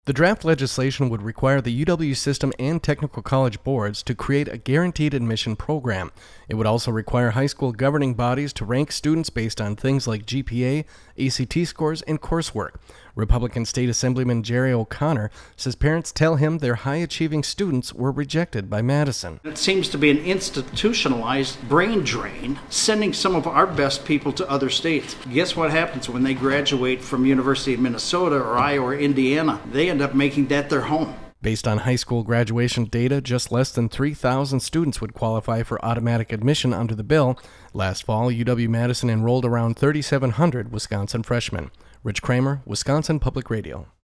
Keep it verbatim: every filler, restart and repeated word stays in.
The draft legislation would require the U W system and technical college boards to create a guaranteed admission program. It would also require high school governing bodies to rank students based on things like G P A, A C T scores, and coursework. Republican State Assemblyman Jerry O'Connor says parents tell him their high-achieving students were rejected by Madison. It seems to be an institutionalized brain drain, sending some of our best people to other states. Guess what happens when they graduate from University of Minnesota or Iowa or Indiana? They end up making that their home. Based on high school graduation data, just less than three thousand students would qualify for automatic admission under the bill. Last fall, U W-Madison enrolled around thirty-seven hundred Wisconsin freshmen. Rich Kramer, Wisconsin Public Radio.